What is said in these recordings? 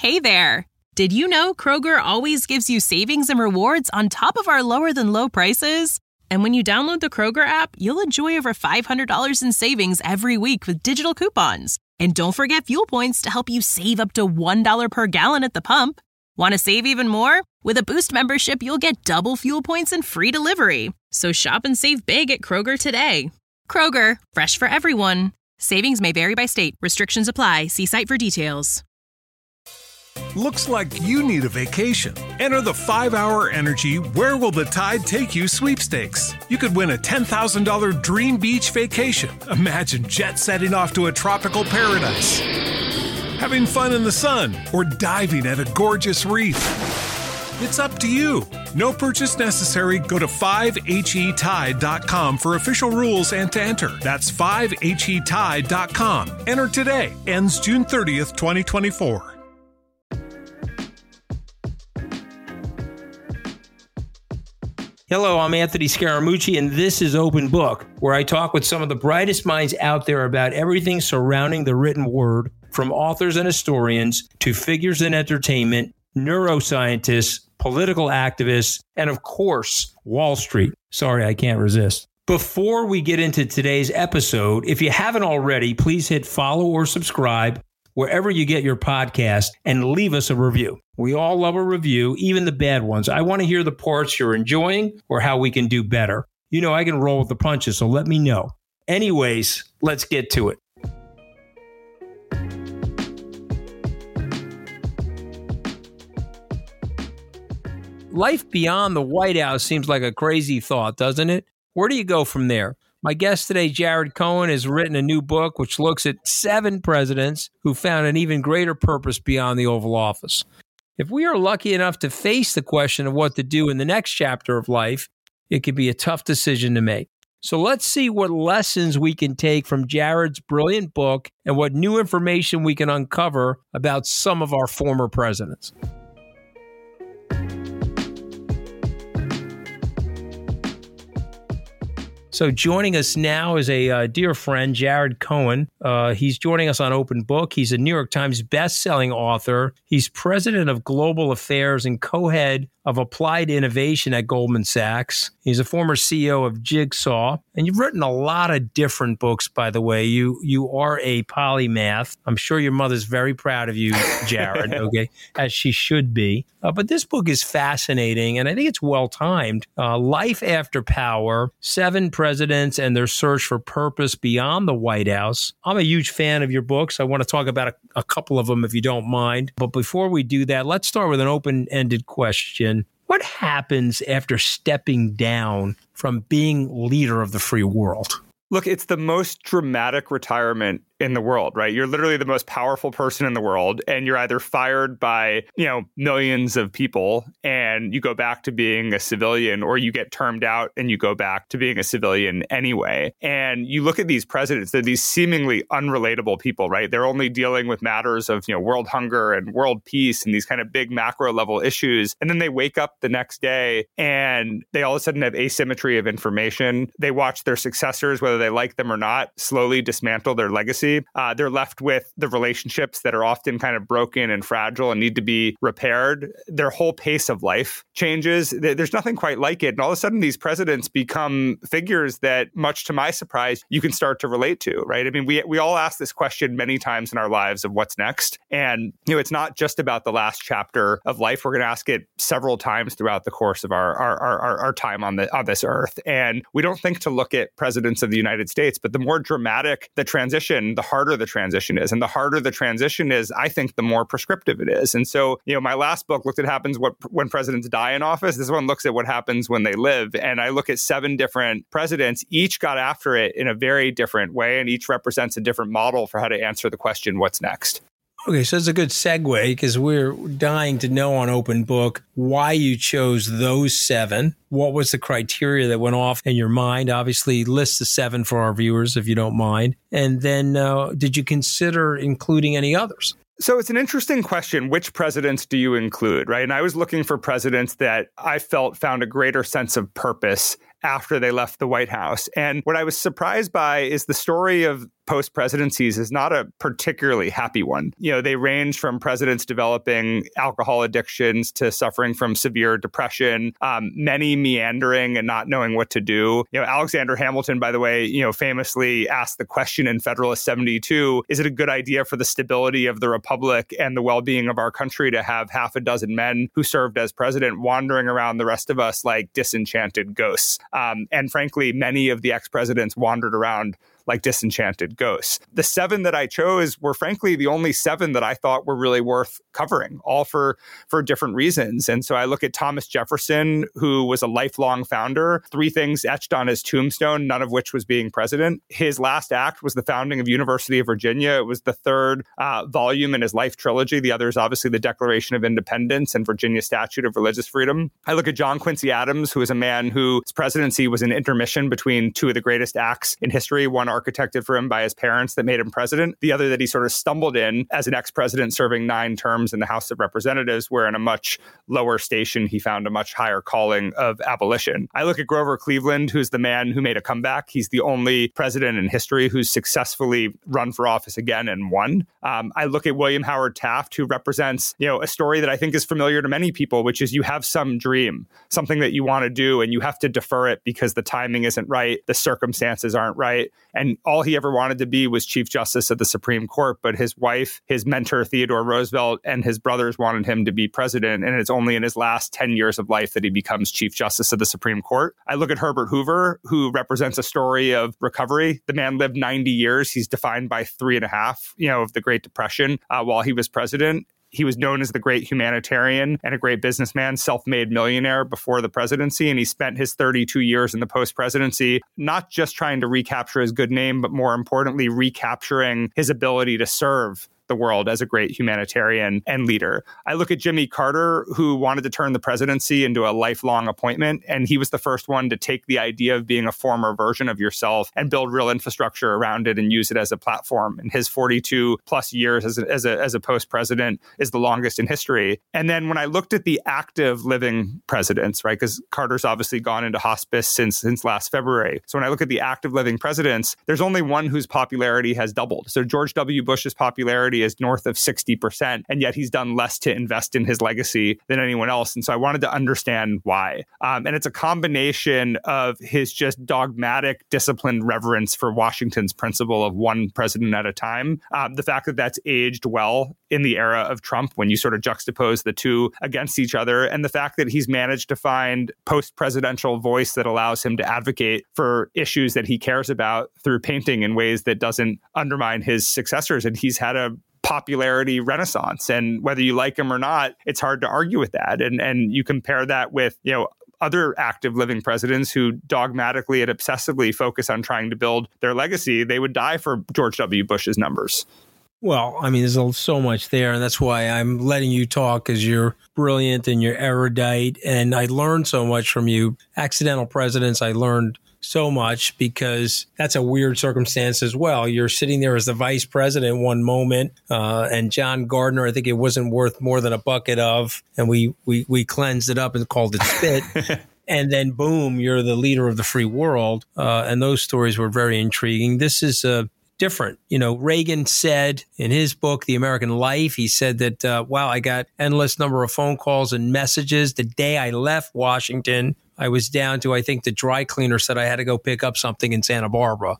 Hey there! Did you know Kroger always gives you savings and rewards on top of our lower-than-low prices? And when you download the Kroger app, you'll enjoy over $500 in savings every week with digital coupons. And don't forget fuel points to help you save up to $1 per gallon at the pump. Want to save even more? With a Boost membership, you'll get double fuel points and free delivery. So shop and save big at Kroger today. Kroger, fresh for everyone. Savings may vary by state. Restrictions apply. See site for details. Looks like you need a vacation. Enter the 5-Hour Energy Where Will the Tide Take You sweepstakes. You could win a $10,000 dream beach vacation. Imagine jet setting off to a tropical paradise, having fun in the sun, or diving at a gorgeous reef. It's up to you. No purchase necessary. Go to 5HETide.com for official rules and to enter. That's 5HETide.com. Enter today. Ends June 30th, 2024. Hello, I'm Anthony Scaramucci, and this is Open Book, where I talk with some of the brightest minds out there about everything surrounding the written word, from authors and historians to figures in entertainment, neuroscientists, political activists, and of course, Wall Street. Sorry, I can't resist. Before we get into today's episode, if you haven't already, please hit follow or subscribe wherever you get your podcast and leave us a review. We all love a review, even the bad ones. I want to hear the parts you're enjoying or how we can do better. You know, I can roll with the punches, so let me know. Anyways, let's get to it. Life beyond the White House seems like a crazy thought, doesn't it? Where do you go from there? My guest today, Jared Cohen, has written a new book which looks at 7 presidents who found an even greater purpose beyond the Oval Office. If we are lucky enough to face the question of what to do in the next chapter of life, it could be a tough decision to make. So let's see what lessons we can take from Jared's brilliant book and what new information we can uncover about some of our former presidents. So joining us now is a dear friend, Jared Cohen. He's joining us on Open Book. He's a New York Times best-selling author. He's president of Global Affairs and co-head of Applied Innovation at Goldman Sachs. He's a former CEO of Jigsaw. And you've written a lot of different books, by the way. You are a polymath. I'm sure your mother's very proud of you, Jared, okay, as she should be. But this book is fascinating, and I think it's well-timed. Life After Power, 7 Presidents and Their Search for Purpose Beyond the White House. I'm a huge fan of your books. I want to talk about a couple of them, if you don't mind. But before we do that, let's start with an open-ended question. What happens after stepping down from being leader of the free world? Look, it's the most dramatic retirement in the world, right? You're literally the most powerful person in the world, and you're either fired by, millions of people and you go back to being a civilian, or you get termed out and you go back to being a civilian anyway. And you look at these presidents, they're these seemingly unrelatable people, right? They're only dealing with matters of, world hunger and world peace and these kind of big macro level issues. And then they wake up the next day and they all of a sudden have asymmetry of information. They watch their successors, whether they like them or not, slowly dismantle their legacy. They're left with the relationships that are often kind of broken and fragile and need to be repaired. Their whole pace of life changes. There's nothing quite like it. And all of a sudden, these presidents become figures that, much to my surprise, you can start to relate to, right? I mean, we all ask this question many times in our lives of what's next. And, it's not just about the last chapter of life. We're going to ask it several times throughout the course of our time on this earth. And we don't think to look at presidents of the United States, but the more dramatic the transition, the harder the transition is. And the harder the transition is, I think, the more prescriptive it is. And so, my last book looked at when presidents die in office. This one looks at what happens when they live. And I look at 7 different presidents. Each got after it in a very different way, and each represents a different model for how to answer the question, what's next? Okay, so it's a good segue because we're dying to know on Open Book why you chose those 7. What was the criteria that went off in your mind? Obviously, list the 7 for our viewers, if you don't mind. And then did you consider including any others? So it's an interesting question. Which presidents do you include, right? And I was looking for presidents that I felt found a greater sense of purpose after they left the White House. And what I was surprised by is the story of post-presidencies is not a particularly happy one. They range from presidents developing alcohol addictions to suffering from severe depression, many meandering and not knowing what to do. Alexander Hamilton, by the way, famously asked the question in Federalist 72, is it a good idea for the stability of the republic and the well-being of our country to have half a dozen men who served as president wandering around the rest of us like disenchanted ghosts? And frankly, many of the ex-presidents wandered around like disenchanted ghosts. The 7 that I chose were frankly the only 7 that I thought were really worth covering, all for different reasons. And so I look at Thomas Jefferson, who was a lifelong founder, 3 things etched on his tombstone, none of which was being president. His last act was the founding of University of Virginia. It was the 3rd volume in his life trilogy. The other is obviously the Declaration of Independence and Virginia Statute of Religious Freedom. I look at John Quincy Adams, who is a man whose presidency was an intermission between 2 of the greatest acts in history, one architected for him by his parents that made him president, the other that he sort of stumbled in as an ex-president serving 9 terms in the House of Representatives, where in a much lower station he found a much higher calling of abolition. I look at Grover Cleveland, who's the man who made a comeback. He's the only president in history who's successfully run for office again and won. I look at William Howard Taft, who represents, a story that I think is familiar to many people, which is you have some dream, something that you want to do, and you have to defer it because the timing isn't right, the circumstances aren't right. And all he ever wanted to be was Chief Justice of the Supreme Court. But his wife, his mentor, Theodore Roosevelt, and his brothers wanted him to be president. And it's only in his last 10 years of life that he becomes Chief Justice of the Supreme Court. I look at Herbert Hoover, who represents a story of recovery. The man lived 90 years. He's defined by 3.5, of the Great Depression while he was president. He was known as the great humanitarian and a great businessman, self-made millionaire before the presidency. And he spent his 32 years in the post-presidency, not just trying to recapture his good name, but more importantly, recapturing his ability to serve the world as a great humanitarian and leader. I look at Jimmy Carter, who wanted to turn the presidency into a lifelong appointment. And he was the first one to take the idea of being a former version of yourself and build real infrastructure around it and use it as a platform. And his 42 plus years as a post-president is the longest in history. And then when I looked at the active living presidents, right, because Carter's obviously gone into hospice since last February. So when I look at the active living presidents, there's only one whose popularity has doubled. So George W. Bush's popularity is north of 60%, and yet he's done less to invest in his legacy than anyone else. And so I wanted to understand why. And it's a combination of his just dogmatic, disciplined reverence for Washington's principle of one president at a time. The fact that that's aged well in the era of Trump when you sort of juxtapose the two against each other, and the fact that he's managed to find post-presidential voice that allows him to advocate for issues that he cares about through painting in ways that doesn't undermine his successors. And he's had a popularity renaissance. And whether you like him or not, it's hard to argue with that. And you compare that with, other active living presidents who dogmatically and obsessively focus on trying to build their legacy, they would die for George W. Bush's numbers. Well, I mean, there's so much there, and that's why I'm letting you talk, because you're brilliant and you're erudite, and I learned so much from you. Accidental presidents, I learned so much because that's a weird circumstance as well. You're sitting there as the vice president one moment, and John Gardner, I think it wasn't worth more than a bucket of, and we cleansed it up and called it spit. And then boom, you're the leader of the free world. And those stories were very intriguing. This is different. Reagan said in his book, The American Life, he said that, wow, I got endless number of phone calls and messages. The day I left Washington, I was down to, I think the dry cleaner said I had to go pick up something in Santa Barbara.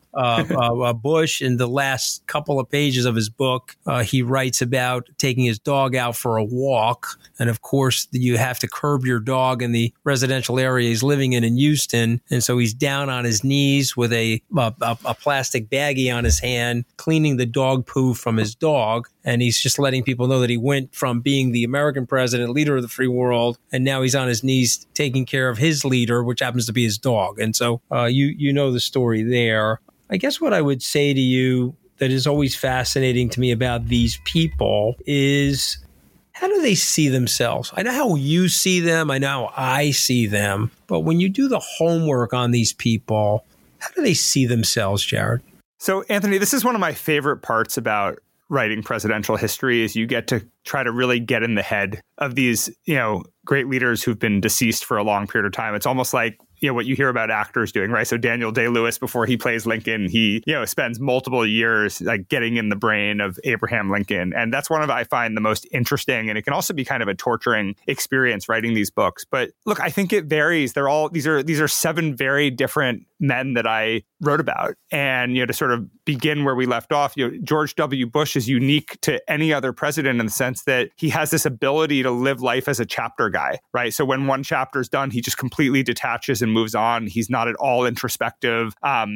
Bush, in the last couple of pages of his book, he writes about taking his dog out for a walk. And of course, you have to curb your dog in the residential area he's living in Houston. And so he's down on his knees with a plastic baggie on his hand, cleaning the dog poo from his dog. And he's just letting people know that he went from being the American president, leader of the free world, and now he's on his knees taking care of his leader, which happens to be his dog. And so you know the story there. I guess what I would say to you that is always fascinating to me about these people is, how do they see themselves? I know how you see them. I know how I see them. But when you do the homework on these people, how do they see themselves, Jared? So, Anthony, this is one of my favorite parts about writing presidential history, is you get to try to really get in the head of these, great leaders who've been deceased for a long period of time. It's almost like, what you hear about actors doing, right? So Daniel Day-Lewis, before he plays Lincoln, he, spends multiple years like getting in the brain of Abraham Lincoln. And that's one of, I find, the most interesting. And it can also be kind of a torturing experience writing these books. But look, I think it varies. These are 7 very different men that I wrote about. And, to sort of begin where we left off, George W. Bush is unique to any other president in the sense that he has this ability to live life as a chapter guy, right? So when one chapter is done, he just completely detaches and moves on. He's not at all introspective.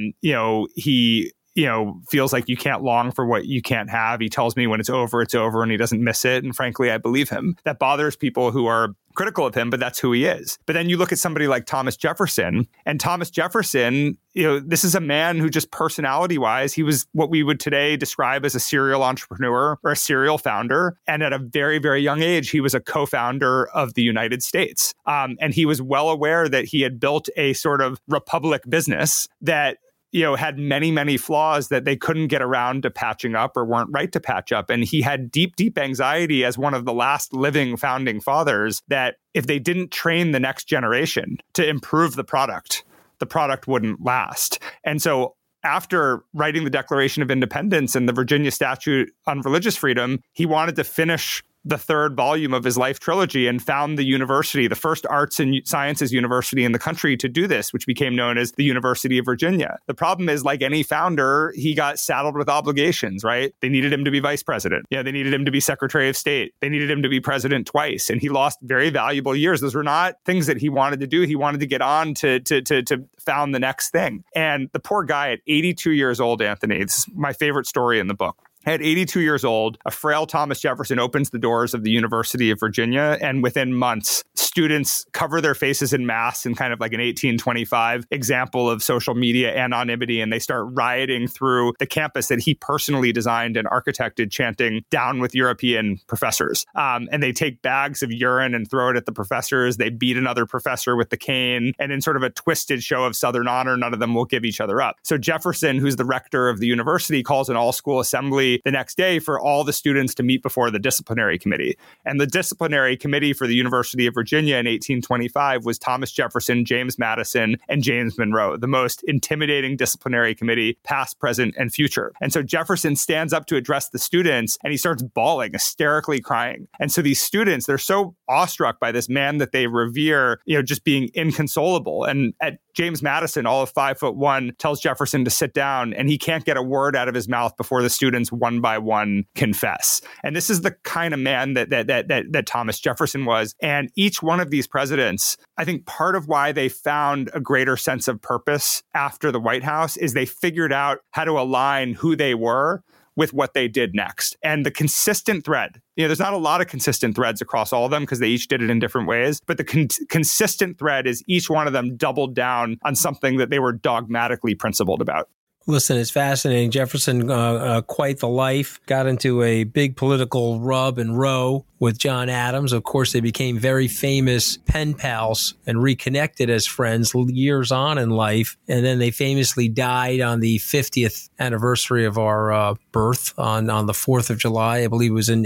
He feels like you can't long for what you can't have. He tells me when it's over, and he doesn't miss it. And frankly, I believe him. That bothers people who are critical of him, but that's who he is. But then you look at somebody like Thomas Jefferson, and Thomas Jefferson, this is a man who just personality-wise, he was what we would today describe as a serial entrepreneur or a serial founder. And at a very, very young age, he was a co-founder of the United States. And he was well aware that he had built a sort of republic business that had many, many flaws that they couldn't get around to patching up or weren't right to patch up. And he had deep, deep anxiety as one of the last living founding fathers that if they didn't train the next generation to improve the product wouldn't last. And so after writing the Declaration of Independence and the Virginia Statute on Religious Freedom, he wanted to finish the 3rd volume of his life trilogy and found the university, the first arts and sciences university in the country to do this, which became known as the University of Virginia. The problem is, like any founder, he got saddled with obligations, right? They needed him to be vice president. They needed him to be secretary of state. They needed him to be president twice. And he lost very valuable years. Those were not things that he wanted to do. He wanted to get on to found the next thing. And the poor guy at 82 years old, Anthony, this is my favorite story in the book. At 82 years old, a frail Thomas Jefferson opens the doors of the University of Virginia, and within months, students cover their faces in masks in kind of like an 1825 example of social media anonymity, and they start rioting through the campus that he personally designed and architected, chanting, "Down with European professors." And they take bags of urine and throw it at the professors. They beat another professor with the cane, and in sort of a twisted show of Southern honor, none of them will give each other up. So Jefferson, who's the rector of the university, calls an all-school assembly the next day for all the students to meet before the disciplinary committee. And the disciplinary committee for the University of Virginia in 1825 was Thomas Jefferson, James Madison, and James Monroe, the most intimidating disciplinary committee, past, present, and future. And so Jefferson stands up to address the students, and he starts bawling, hysterically crying. And so these students, they're so awestruck by this man that they revere, just being inconsolable. And at James Madison, all of 5'1", tells Jefferson to sit down, and he can't get a word out of his mouth before the students one by one confess. And this is the kind of man that Thomas Jefferson was. And each one of these presidents, I think part of why they found a greater sense of purpose after the White House is they figured out how to align who they were with what they did next. And the consistent thread, there's not a lot of consistent threads across all of them because they each did it in different ways. But the consistent thread is each one of them doubled down on something that they were dogmatically principled about. Listen, it's fascinating. Jefferson, quite the life, got into a big political rub and row with John Adams. Of course, they became very famous pen pals and reconnected as friends years on in life. And then they famously died on the 50th anniversary of our birth on the 4th of July. I believe it was in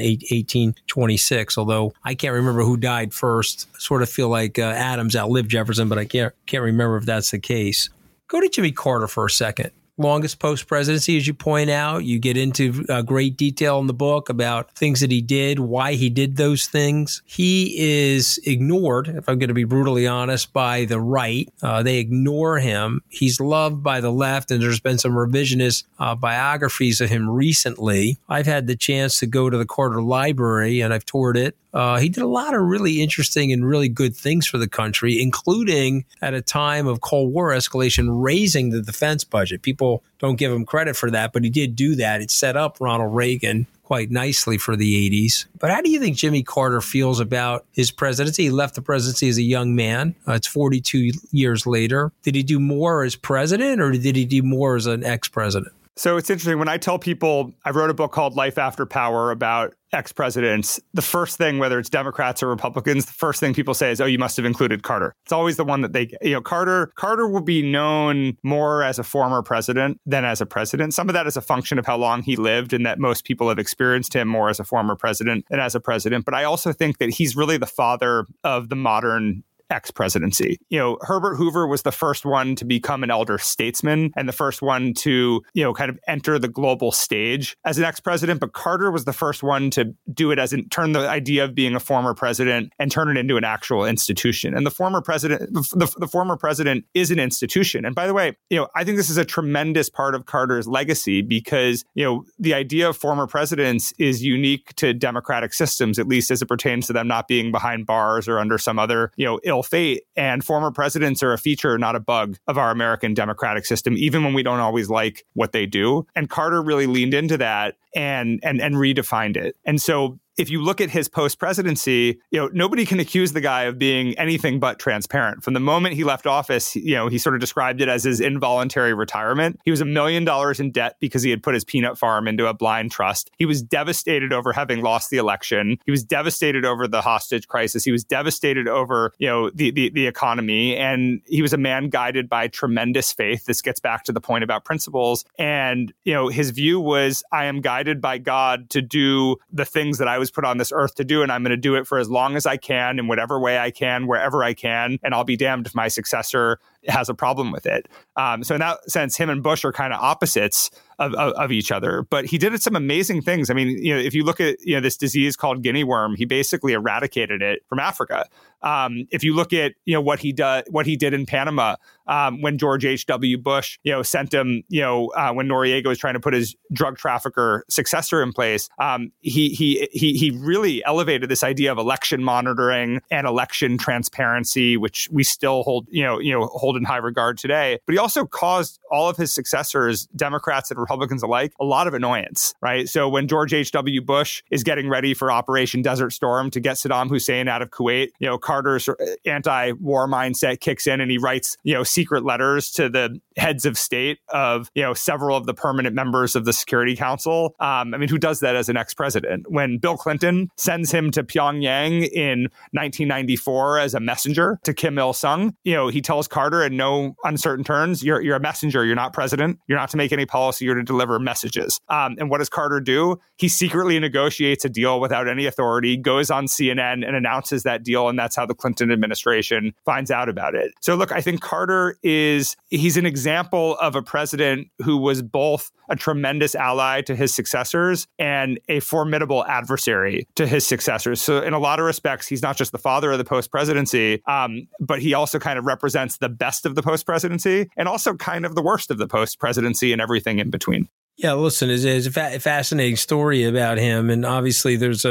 1826, although I can't remember who died first. I sort of feel like Adams outlived Jefferson, but I can't remember if that's the case. Go to Jimmy Carter for a second. Longest post-presidency, as you point out. You get into great detail in the book about things that he did, why he did those things. He is ignored, if I'm going to be brutally honest, by the right. They ignore him. He's loved by the left, and there's been some revisionist biographies of him recently. I've had the chance to go to the Carter Library, and I've toured it. He did a lot of really interesting and really good things for the country, including at a time of Cold War escalation, raising the defense budget. People don't give him credit for that, but he did do that. It set up Ronald Reagan quite nicely for the 80s. But how do you think Jimmy Carter feels about his presidency? He left the presidency as a young man. It's 42 years later. Did he do more as president, or did he do more as an ex-president? So it's interesting. When I tell people, I wrote a book called Life After Power about ex-presidents, the first thing, whether it's Democrats or Republicans, the first thing people say is, oh, you must have included Carter. It's always the one that they, Carter will be known more as a former president than as a president. Some of that is a function of how long he lived and that most people have experienced him more as a former president than as a president. But I also think that he's really the father of the modern ex-presidency. Herbert Hoover was the first one to become an elder statesman and the first one to, kind of enter the global stage as an ex-president. But Carter was the first one to do it turn the idea of being a former president and turn it into an actual institution. And the former president is an institution. And by the way, I think this is a tremendous part of Carter's legacy because, the idea of former presidents is unique to democratic systems, at least as it pertains to them not being behind bars or under some other, ill fate. And former presidents are a feature, not a bug, of our American democratic system, even when we don't always like what they do. And Carter really leaned into that and redefined it. And so if you look at his post-presidency, nobody can accuse the guy of being anything but transparent. From the moment he left office, he sort of described it as his involuntary retirement. He was $1 million in debt because he had put his peanut farm into a blind trust. He was devastated over having lost the election. He was devastated over the hostage crisis. He was devastated over, the economy. And he was a man guided by tremendous faith. This gets back to the point about principles. And, his view was, I am guided by God to do the things that I was put on this earth to do, and I'm going to do it for as long as I can, in whatever way I can, wherever I can, and I'll be damned if my successor has a problem with it. So in that sense, him and Bush are kind of opposites of each other. But he did some amazing things. I mean, if you look at this disease called guinea worm, he basically eradicated it from Africa. If you look at what he did in Panama when George H.W. Bush sent him when Noriega was trying to put his drug trafficker successor in place, he really elevated this idea of election monitoring and election transparency, which we still hold in high regard today. But he also caused all of his successors, Democrats and Republicans alike, a lot of annoyance, right? So when George H.W. Bush is getting ready for Operation Desert Storm to get Saddam Hussein out of Kuwait, Carter's anti-war mindset kicks in and he writes, secret letters to the heads of state of, several of the permanent members of the Security Council. Who does that as an ex-president? When Bill Clinton sends him to Pyongyang in 1994 as a messenger to Kim Il-sung, he tells Carter in no uncertain terms, you're a messenger, you're not president, you're not to make any policy, you're to deliver messages. And what does Carter do? He secretly negotiates a deal without any authority, goes on CNN and announces that deal, and that's how the Clinton administration finds out about it. So look, I think Carter he's an example of a president who was both a tremendous ally to his successors and a formidable adversary to his successors. So in a lot of respects, he's not just the father of the post-presidency, but he also kind of represents the best of the post-presidency and also kind of the worst of the post-presidency and everything in between. Yeah, listen, it's a fascinating story about him, and obviously there's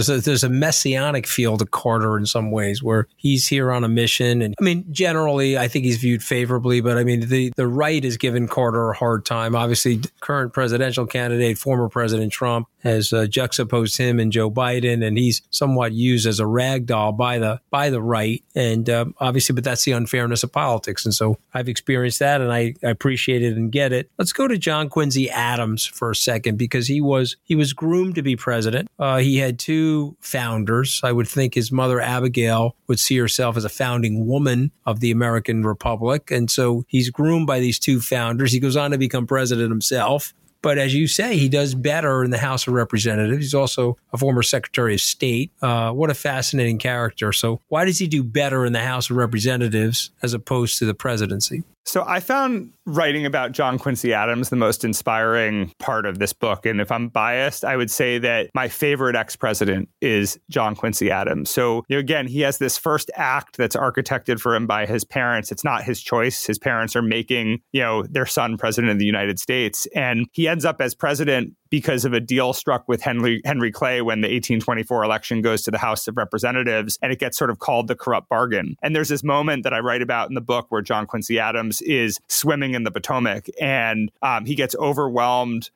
a messianic feel to Carter in some ways, where he's here on a mission, and generally I think he's viewed favorably, but the right has given Carter a hard time. Obviously, current presidential candidate, former President Trump, has juxtaposed him and Joe Biden, and he's somewhat used as a rag doll by the right, and obviously, but that's the unfairness of politics, and so I've experienced that, and I appreciate it and get it. Let's go to John Quincy Adams for a second, because he was groomed to be president. He had two founders. I would think his mother, Abigail, would see herself as a founding woman of the American Republic. And so he's groomed by these two founders. He goes on to become president himself. But as you say, he does better in the House of Representatives. He's also a former Secretary of State. What a fascinating character. So why does he do better in the House of Representatives as opposed to the presidency? So I found writing about John Quincy Adams the most inspiring part of this book. And if I'm biased, I would say that my favorite ex-president is John Quincy Adams. So, again, he has this first act that's architected for him by his parents. It's not his choice. His parents are making, their son president of the United States. And he ends up as president because of a deal struck with Henry Clay when the 1824 election goes to the House of Representatives, and it gets sort of called the corrupt bargain. And there's this moment that I write about in the book where John Quincy Adams is swimming in the Potomac, and he gets overwhelmed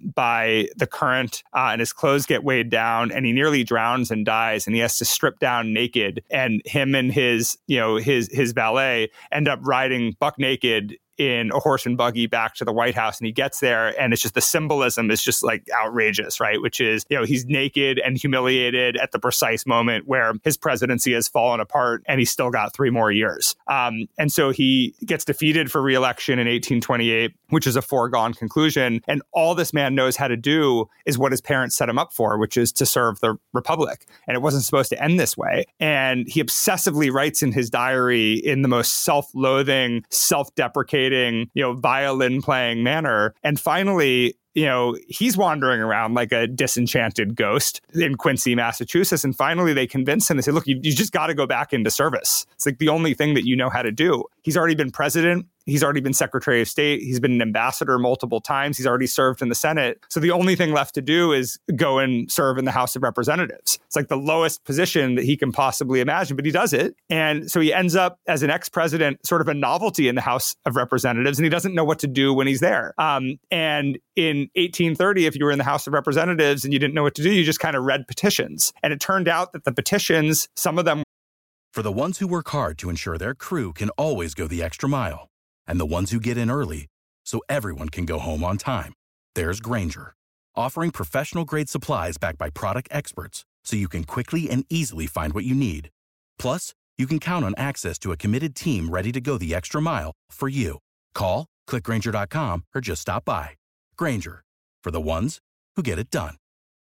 by the current, and his clothes get weighed down, and he nearly drowns and dies, and he has to strip down naked. And him and his valet end up riding buck naked in a horse and buggy back to the White House, and he gets there, and it's just the symbolism is just like outrageous, right? Which is, he's naked and humiliated at the precise moment where his presidency has fallen apart, and he's still got 3 more years. And so he gets defeated for re-election in 1828, which is a foregone conclusion. And all this man knows how to do is what his parents set him up for, which is to serve the Republic. And it wasn't supposed to end this way. And he obsessively writes in his diary in the most self-loathing, self-deprecating, violin-playing manner. And finally, he's wandering around like a disenchanted ghost in Quincy, Massachusetts. And finally, they convince him and say, look, you just got to go back into service. It's like the only thing that you know how to do. He's already been president. He's already been Secretary of State. He's been an ambassador multiple times. He's already served in the Senate. So the only thing left to do is go and serve in the House of Representatives. It's like the lowest position that he can possibly imagine, but he does it. And so he ends up as an ex-president, sort of a novelty in the House of Representatives, and he doesn't know what to do when he's there. And in 1830, if you were in the House of Representatives and you didn't know what to do, you just kind of read petitions. And it turned out that the petitions, some of them. For the ones who work hard to ensure their crew can always go the extra mile, and the ones who get in early so everyone can go home on time, there's Grainger, offering professional-grade supplies backed by product experts so you can quickly and easily find what you need. Plus, you can count on access to a committed team ready to go the extra mile for you. Call, click Grainger.com, or just stop by. Grainger, for the ones who get it done.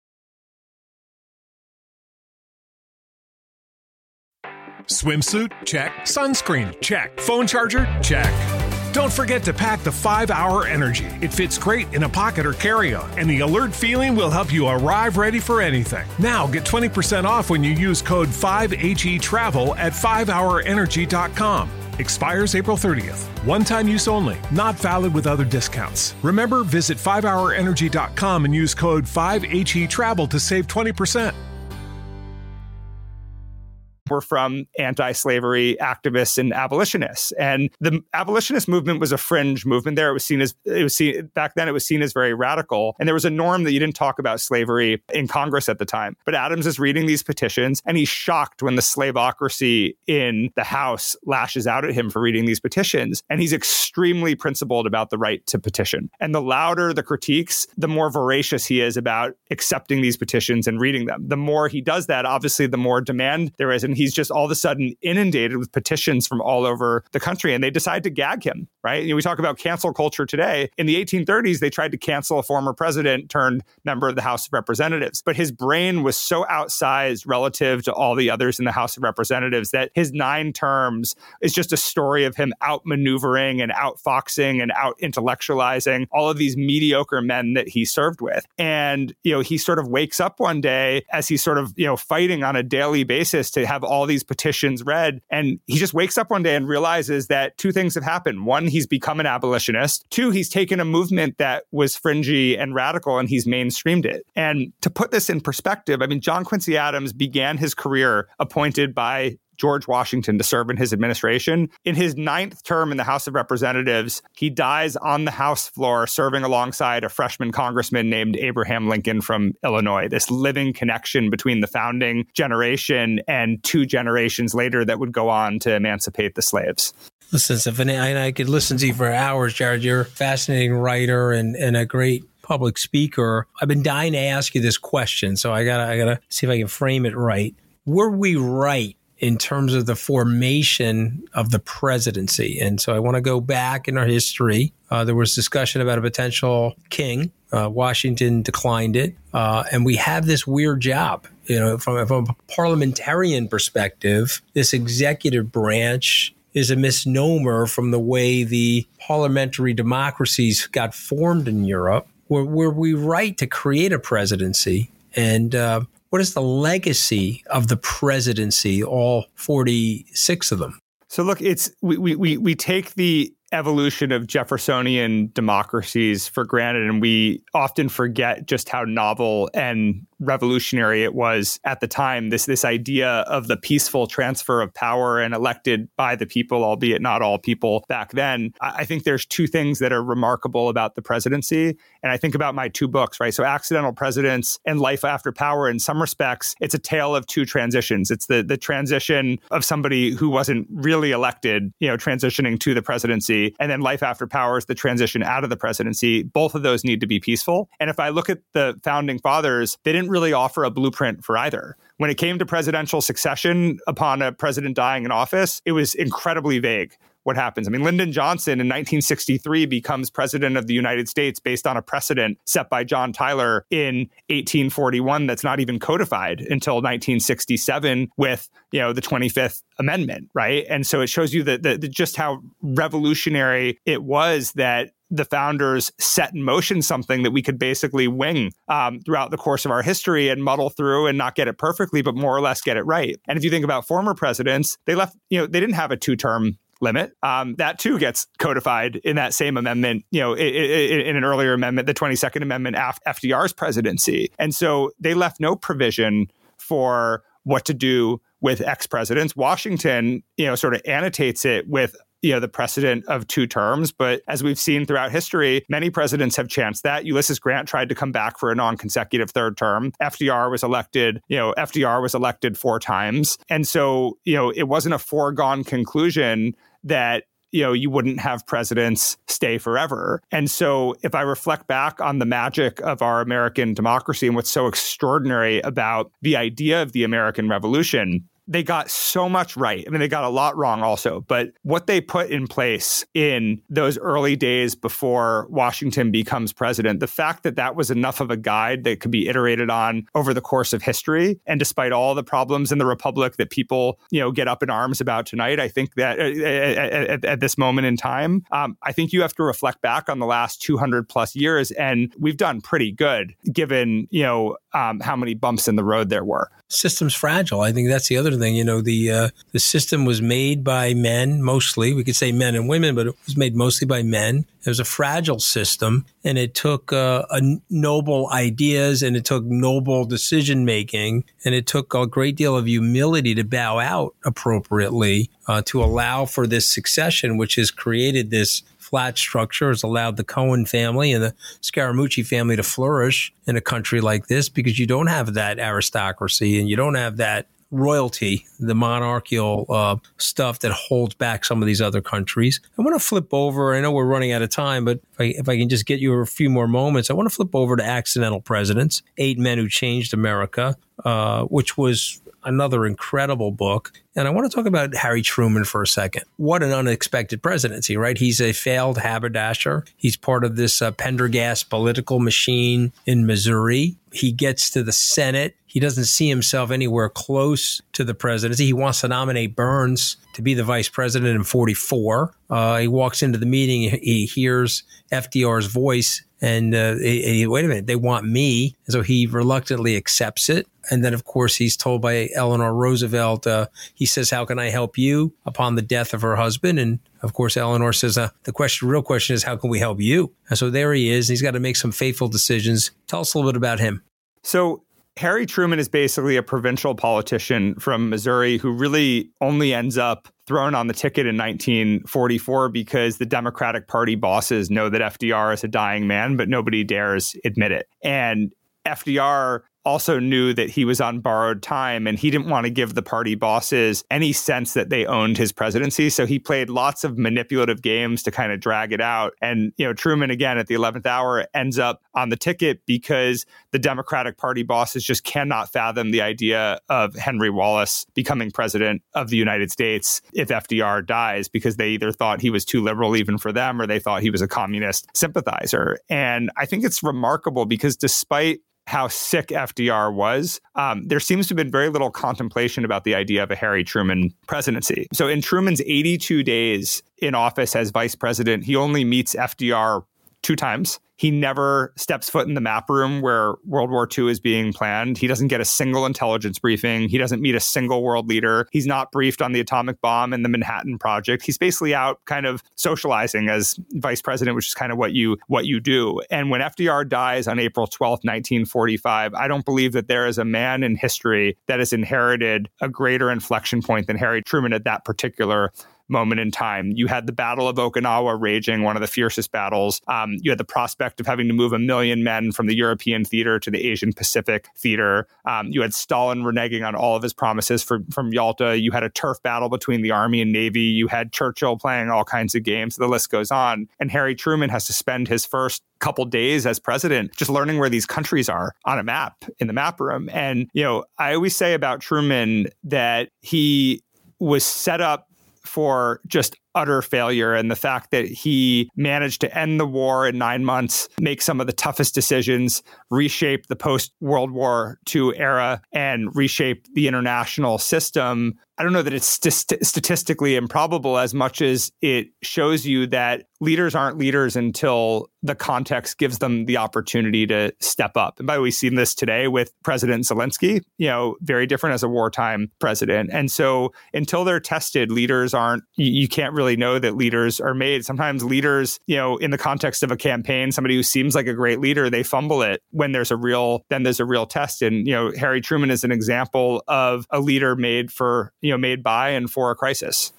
Swimsuit? Check. Sunscreen? Check. Phone charger? Check. Don't forget to pack the 5-Hour Energy. It fits great in a pocket or carry-on, and the alert feeling will help you arrive ready for anything. Now get 20% off when you use code 5HETRAVEL at 5hourenergy.com. Expires April 30th. One-time use only. Not valid with other discounts. Remember, visit 5hourenergy.com and use code 5HETRAVEL to save 20%. Were from anti-slavery activists and abolitionists. And the abolitionist movement was a fringe movement there. Back then it was seen as very radical. And there was a norm that you didn't talk about slavery in Congress at the time. But Adams is reading these petitions, and he's shocked when the slaveocracy in the House lashes out at him for reading these petitions. And he's extremely principled about the right to petition. And the louder the critiques, the more voracious he is about accepting these petitions and reading them. The more he does that, obviously, the more demand there is. And he's just all of a sudden inundated with petitions from all over the country, and they decide to gag him, right? We talk about cancel culture today. In the 1830s, they tried to cancel a former president turned member of the House of Representatives, but his brain was so outsized relative to all the others in the House of Representatives that his 9 terms is just a story of him outmaneuvering and outfoxing and out-intellectualizing all of these mediocre men that he served with. And, he sort of wakes up one day as he's sort of, fighting on a daily basis to have all these petitions read. And he just wakes up one day and realizes that 2 things have happened. 1, he's become an abolitionist. 2, he's taken a movement that was fringy and radical and he's mainstreamed it. And to put this in perspective, John Quincy Adams began his career appointed by George Washington to serve in his administration. In his 9th term in the House of Representatives, he dies on the House floor serving alongside a freshman congressman named Abraham Lincoln from Illinois. This living connection between the founding generation and 2 generations later that would go on to emancipate the slaves. Listen, I could listen to you for hours, Jared. You're a fascinating writer and a great public speaker. I've been dying to ask you this question, so I gotta see if I can frame it right. Were we right in terms of the formation of the presidency? And so I want to go back in our history. There was discussion about a potential king. Washington declined it. And we have this weird job. From a parliamentarian perspective, this executive branch is a misnomer from the way the parliamentary democracies got formed in Europe. Were we right to create a presidency? And what is the legacy of the presidency, all 46 of them? So look, we take the evolution of Jeffersonian democracies for granted, and we often forget just how novel and revolutionary it was at the time, this idea of the peaceful transfer of power and elected by the people, albeit not all people back then. I think there's two things that are remarkable about the presidency. And I think about my two books, right? So Accidental Presidents and Life After Power, in some respects, it's a tale of two transitions. It's the transition of somebody who wasn't really elected, transitioning to the presidency. And then Life After Power is the transition out of the presidency. Both of those need to be peaceful. And if I look at the founding fathers, they didn't really offer a blueprint for either. When it came to presidential succession upon a president dying in office, it was incredibly vague what happens. I mean, Lyndon Johnson in 1963 becomes president of the United States based on a precedent set by John Tyler in 1841 that's not even codified until 1967 with, the 25th Amendment, right? And so it shows you that just how revolutionary it was that the founders set in motion something that we could basically wing throughout the course of our history and muddle through and not get it perfectly, but more or less get it right. And if you think about former presidents, they didn't have a two-term limit. That too gets codified in that same amendment, in an earlier amendment, the 22nd Amendment, FDR's presidency. And so they left no provision for what to do with ex-presidents. Washington, sort of annotates it with the precedent of two terms. But as we've seen throughout history, many presidents have chanced that. Ulysses Grant tried to come back for a non-consecutive third term. FDR was elected 4 times. And so, it wasn't a foregone conclusion that you wouldn't have presidents stay forever. And so if I reflect back on the magic of our American democracy and what's so extraordinary about the idea of the American Revolution, they got so much right. I mean, they got a lot wrong also, but what they put in place in those early days before Washington becomes president, the fact that that was enough of a guide that could be iterated on over the course of history, and despite all the problems in the Republic that people, get up in arms about tonight, I think that at this moment in time, I think you have to reflect back on the last 200 plus years, and we've done pretty good given, how many bumps in the road there were. System's fragile. I think that's the other thing. The system was made by men, mostly. We could say men and women, but it was made mostly by men. It was a fragile system, and it took noble ideas, and it took noble decision making, and it took a great deal of humility to bow out appropriately to allow for this succession, which has created this flat structure, has allowed the Cohen family and the Scaramucci family to flourish in a country like this, because you don't have that aristocracy and you don't have that royalty, the monarchical stuff that holds back some of these other countries. I want to flip over. I know we're running out of time, but if I can just get you a few more moments, I want to flip over to Accidental Presidents, 8 Men Who Changed America, which was another incredible book. And I want to talk about Harry Truman for a second. What an unexpected presidency, right? He's a failed haberdasher. He's part of this Pendergast political machine in Missouri. He gets to the Senate. He doesn't see himself anywhere close to the presidency. He wants to nominate Burns to be the vice president in 44. He walks into the meeting. He hears FDR's voice. And wait a minute, they want me. And so he reluctantly accepts it. And then, of course, he's told by Eleanor Roosevelt, he says, "How can I help you?" upon the death of her husband. And, of course, Eleanor says, the real question is, how can we help you? And so there he is. He's got to make some fateful decisions. Tell us a little bit about him. So Harry Truman is basically a provincial politician from Missouri who really only ends up thrown on the ticket in 1944 because the Democratic Party bosses know that FDR is a dying man, but nobody dares admit it. And FDR also knew that he was on borrowed time, and he didn't want to give the party bosses any sense that they owned his presidency. So he played lots of manipulative games to kind of drag it out. And, Truman, again, at the 11th hour, ends up on the ticket because the Democratic Party bosses just cannot fathom the idea of Henry Wallace becoming president of the United States if FDR dies, because they either thought he was too liberal even for them, or they thought he was a communist sympathizer. And I think it's remarkable because despite how sick FDR was, there seems to have been very little contemplation about the idea of a Harry Truman presidency. So in Truman's 82 days in office as vice president, he only meets FDR 2 times. He never steps foot in the map room where World War II is being planned. He doesn't get a single intelligence briefing. He doesn't meet a single world leader. He's not briefed on the atomic bomb and the Manhattan Project. He's basically out kind of socializing as vice president, which is kind of what you do. And when FDR dies on April 12th, 1945, I don't believe that there is a man in history that has inherited a greater inflection point than Harry Truman at that particular moment in time. You had the Battle of Okinawa raging, one of the fiercest battles. You had the prospect of having to move 1 million men from the European theater to the Asian Pacific theater. You had Stalin reneging on all of his promises from Yalta. You had a turf battle between the Army and Navy. You had Churchill playing all kinds of games. The list goes on. And Harry Truman has to spend his first couple days as president just learning where these countries are on a map in the map room. And, I always say about Truman that he was set up for just utter failure, and the fact that he managed to end the war in 9 months, make some of the toughest decisions, reshape the post-World War II era, and reshape the international system. I don't know that it's statistically improbable as much as it shows you that leaders aren't leaders until the context gives them the opportunity to step up. And by the way, we've seen this today with President Zelensky, very different as a wartime president. And so until they're tested, leaders aren't, you can't really know that leaders are made. Sometimes leaders, in the context of a campaign, somebody who seems like a great leader, they fumble it when there's a real test. And, Harry Truman is an example of a leader made by and for a crisis.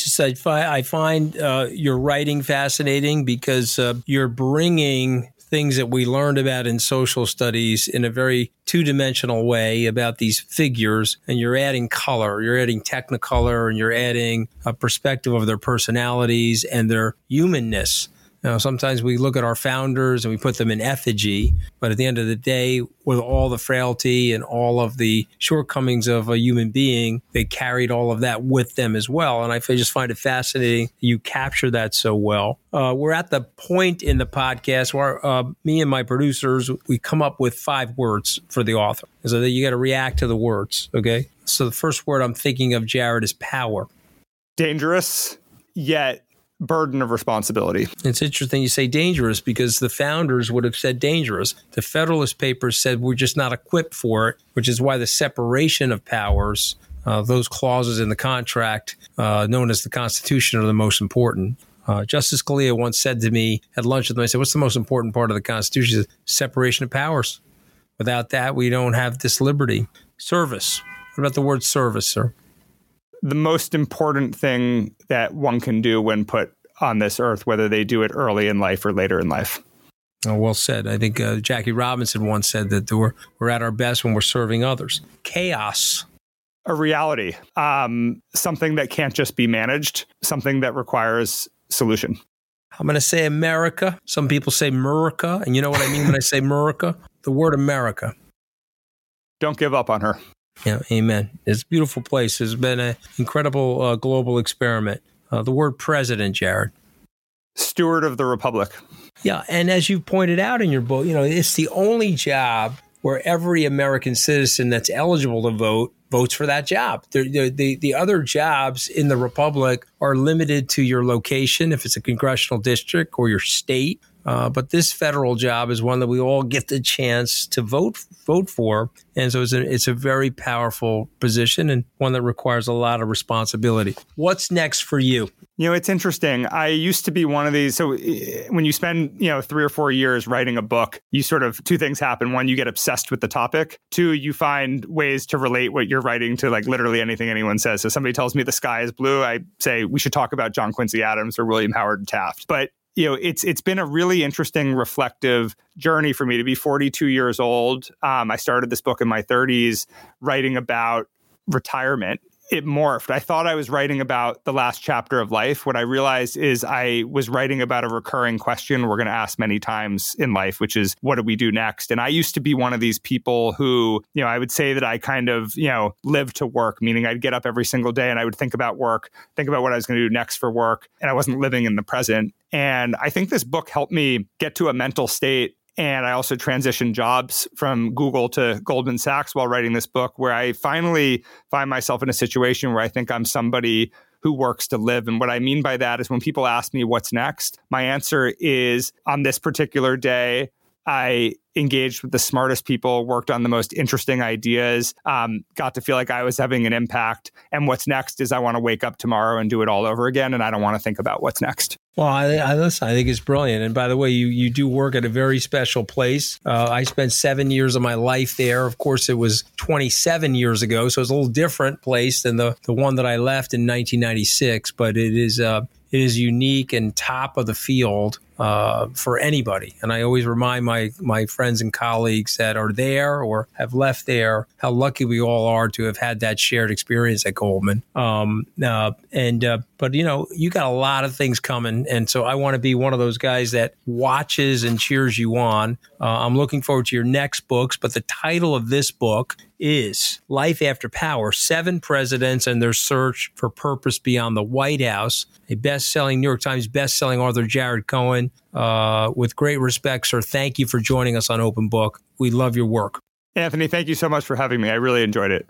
I find your writing fascinating because you're bringing things that we learned about in social studies in a very two-dimensional way about these figures, and you're adding color, you're adding technicolor, and you're adding a perspective of their personalities and their humanness. Now, sometimes we look at our founders and we put them in effigy, but at the end of the day, with all the frailty and all of the shortcomings of a human being, they carried all of that with them as well. And I just find it fascinating you capture that so well. We're at the point in the podcast where me and my producers, we come up with 5 words for the author. So that you got to react to the words, okay? So the first word I'm thinking of, Jared, is power. Dangerous, yet burden of responsibility. It's interesting you say dangerous because the founders would have said dangerous. The Federalist Papers said we're just not equipped for it, which is why the separation of powers, those clauses in the contract known as the Constitution, are the most important. Justice Scalia once said to me at lunch with him, I said, what's the most important part of the Constitution? He said, separation of powers. Without that, we don't have this liberty. Service. What about the word service, sir? The most important thing that one can do when put on this earth, whether they do it early in life or later in life. Oh, well said. I think Jackie Robinson once said that we're at our best when we're serving others. Chaos. A reality. Something that can't just be managed. Something that requires solution. I'm going to say America. Some people say Murica. And you know what I mean when I say Murica? The word America. Don't give up on her. Yeah, amen. It's a beautiful place. It's been an incredible global experiment. The word president, Jared. Steward of the Republic. Yeah, and as you pointed out in your book, it's the only job where every American citizen that's eligible to vote votes for that job. The other jobs in the Republic are limited to your location, if it's a congressional district, or your state. But this federal job is one that we all get the chance to vote for. And so it's a very powerful position and one that requires a lot of responsibility. What's next for you? It's interesting. I used to be one of these. So when you spend, 3 or 4 years writing a book, you sort of, 2 things happen. 1, you get obsessed with the topic. 2, you find ways to relate what you're writing to like literally anything anyone says. So somebody tells me the sky is blue. I say we should talk about John Quincy Adams or William Howard Taft. But it's been a really interesting, reflective journey for me to be 42 years old. I started this book in my 30s, writing about retirement. It morphed. I thought I was writing about the last chapter of life. What I realized is I was writing about a recurring question we're going to ask many times in life, which is, what do we do next? And I used to be one of these people who, I would say that I kind of, live to work, meaning I'd get up every single day and I would think about work, think about what I was going to do next for work. And I wasn't living in the present. And I think this book helped me get to a mental state. And I also transitioned jobs from Google to Goldman Sachs while writing this book, where I finally find myself in a situation where I think I'm somebody who works to live. And what I mean by that is when people ask me what's next, my answer is on this particular day, I engaged with the smartest people, worked on the most interesting ideas, got to feel like I was having an impact. And what's next is I want to wake up tomorrow and do it all over again. And I don't want to think about what's next. Well, listen, I think it's brilliant. And by the way, you do work at a very special place. I spent 7 years of my life there. Of course, it was 27 years ago. So it's a little different place than the one that I left in 1996. But it is unique and top of the field for anybody. And I always remind my friends and colleagues that are there or have left there how lucky we all are to have had that shared experience at Goldman. But you got a lot of things coming. And so I want to be one of those guys that watches and cheers you on. I'm looking forward to your next books, but the title of this book is Life After Power, 7 Presidents and Their Search for Purpose Beyond the White House, a best-selling, New York Times best-selling author, Jared Cohen. With great respect, sir, thank you for joining us on Open Book. We love your work. Anthony, thank you so much for having me. I really enjoyed it.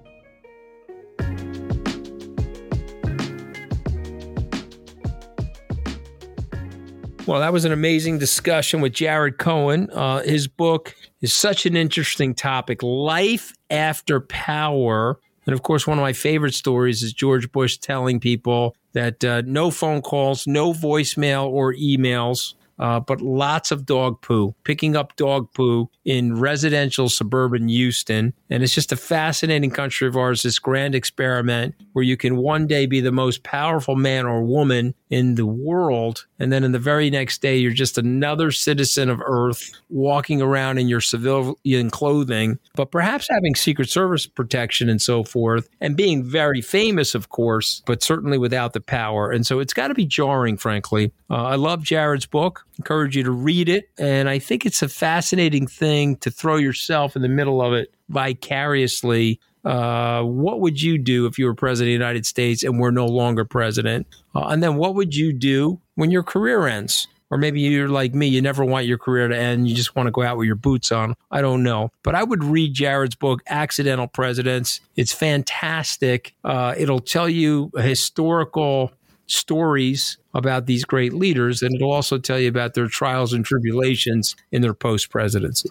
Well, that was an amazing discussion with Jared Cohen. His book is such an interesting topic, Life After Power. And of course, one of my favorite stories is George Bush telling people that no phone calls, no voicemail or emails, but lots of dog poo, picking up dog poo in residential suburban Houston. And it's just a fascinating country of ours, this grand experiment where you can one day be the most powerful man or woman in the world. And then in the very next day, you're just another citizen of Earth walking around in your civilian clothing, but perhaps having Secret Service protection and so forth, and being very famous, of course, but certainly without the power. And so it's got to be jarring, frankly. I love Jared's book. Encourage you to read it. And I think it's a fascinating thing to throw yourself in the middle of it vicariously. What would you do if you were president of the United States and were no longer president? And then what would you do when your career ends? Or maybe you're like me, you never want your career to end. You just want to go out with your boots on. I don't know. But I would read Jared's book, Accidental Presidents. It's fantastic. It'll tell you historical stories about these great leaders, and it'll also tell you about their trials and tribulations in their post-presidency.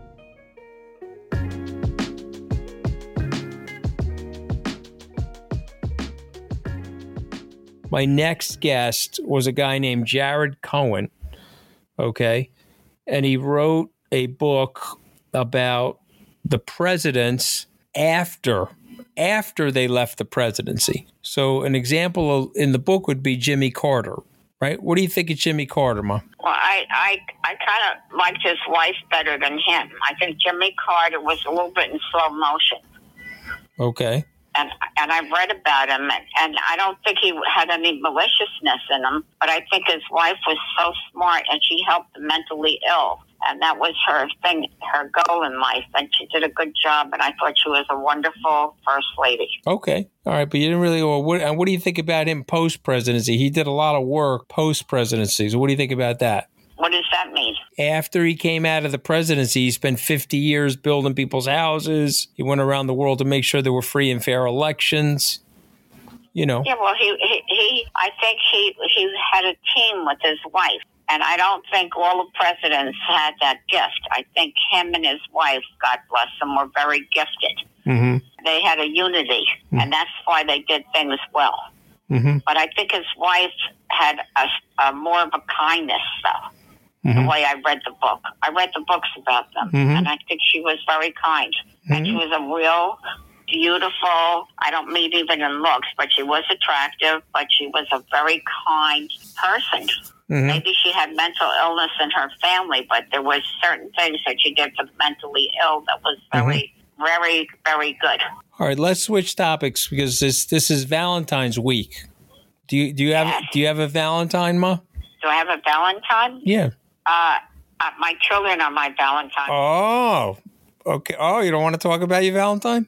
My next guest was a guy named Jared Cohen, okay? And he wrote a book about the presidents after they left the presidency. So an example in the book would be Jimmy Carter, right? What do you think of Jimmy Carter, Ma? Well, I kind of liked his wife better than him. I think Jimmy Carter was a little bit in slow motion. Okay. And I've read about him, and I don't think he had any maliciousness in him, but I think his wife was so smart, and she helped the mentally ill. And that was her thing, her goal in life. And she did a good job. And I thought she was a wonderful first lady. Okay. All right. But you didn't really, what do you think about him post-presidency? He did a lot of work post-presidency. So what do you think about that? What does that mean? After he came out of the presidency, he spent 50 years building people's houses. He went around the world to make sure there were free and fair elections. You know. Yeah, well, I think he had a team with his wife. And I don't think all the presidents had that gift. I think him and his wife, God bless them, were very gifted. Mm-hmm. They had a unity, and that's why they did things well. Mm-hmm. But I think his wife had a more of a kindness, though, the way I read the book. I read the books about them, and I think she was very kind. And she was a real beautiful, I don't mean even in looks, but she was attractive, but she was a very kind person. Mm-hmm. Maybe she had mental illness in her family, but there was certain things that she did for the mentally ill that was very, very, very good. All right, let's switch topics because this is Valentine's week. Do you have a Valentine, Ma? Do I have a Valentine? Yeah. My children are my Valentine. Oh, okay. Oh, you don't want to talk about your Valentine?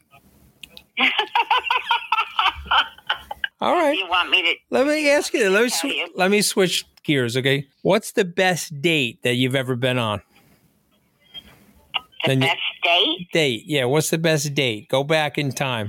All right. You want me to? Let me ask you. Let me switch gears, okay? What's the best date that you've ever been on? The best date? Date, yeah. What's the best date? Go back in time.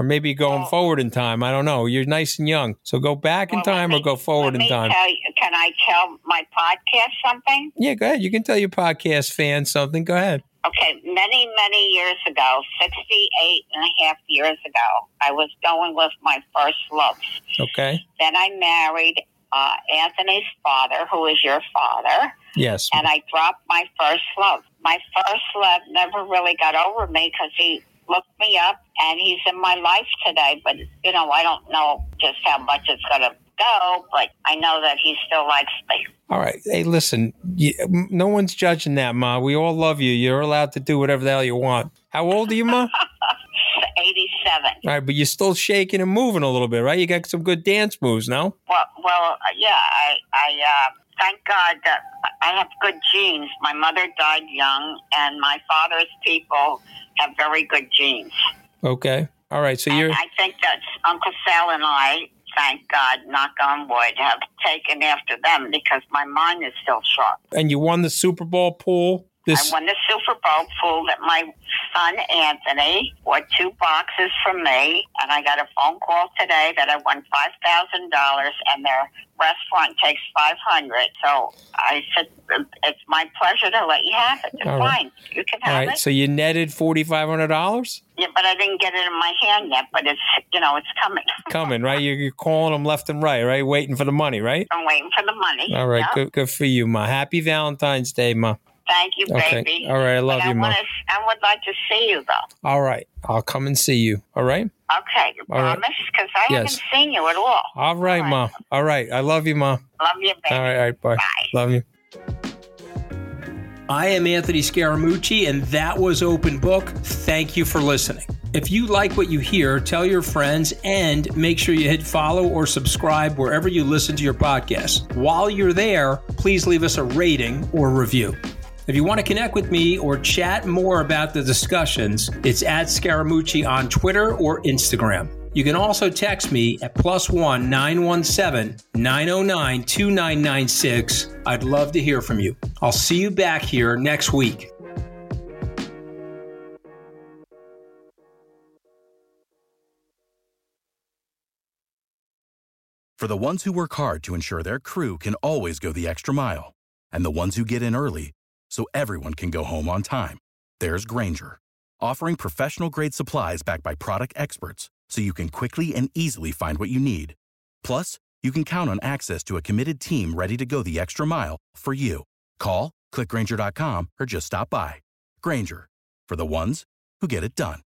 Or maybe going forward in time. I don't know. You're nice and young. So go back in time or go forward in time. Can I tell my podcast something? Yeah, go ahead. You can tell your podcast fans something. Go ahead. Okay, many years ago, 68 and a half years ago, I was going with my first love. Okay. Then I married Anthony's father, who is your father. Yes. And I dropped my first love. My first love never really got over me because he looked me up, and he's in my life today. But, I don't know just how much it's going to go, but I know that he still likes me. All right. Hey, listen, no one's judging that, Ma. We all love you. You're allowed to do whatever the hell you want. How old are you, Ma? 87. All right, but you're still shaking and moving a little bit, right? You got some good dance moves, no? Well, yeah. I thank God that I have good genes. My mother died young, and my father's people have very good genes. Okay. All right. So I think that Uncle Sal and I, thank God, knock on wood, have taken after them because my mind is still sharp. And you won the Super Bowl pool? I won the Super Bowl pool that my son Anthony bought 2 boxes from me, and I got a phone call today that I won $5,000, and their restaurant takes $500. So I said, it's my pleasure to let you have it. It's fine. You can have it. All right. So you netted $4,500? Yeah, but I didn't get it in my hand yet, but it's coming. Coming, right? You're calling them left and right? Waiting for the money, right? I'm waiting for the money. All right. Yep. Good for you, Ma. Happy Valentine's Day, Ma. Thank you, okay. baby. All right. I love you, Ma. I would like to see you, though. All right. I'll come and see you. All right? Okay. You promise? Because I haven't seen you at all. All right, Ma. All right. I love you, Ma. Love you, baby. All right. Bye. Love you. I am Anthony Scaramucci, and that was Open Book. Thank you for listening. If you like what you hear, tell your friends and make sure you hit follow or subscribe wherever you listen to your podcast. While you're there, please leave us a rating or review. If you want to connect with me or chat more about the discussions, it's at Scaramucci on Twitter or Instagram. You can also text me at +1 917 909 2996. I'd love to hear from you. I'll see you back here next week. For the ones who work hard to ensure their crew can always go the extra mile, and the ones who get in early so everyone can go home on time, there's Grainger, offering professional-grade supplies backed by product experts so you can quickly and easily find what you need. Plus, you can count on access to a committed team ready to go the extra mile for you. Call, click Grainger.com, or just stop by. Grainger, for the ones who get it done.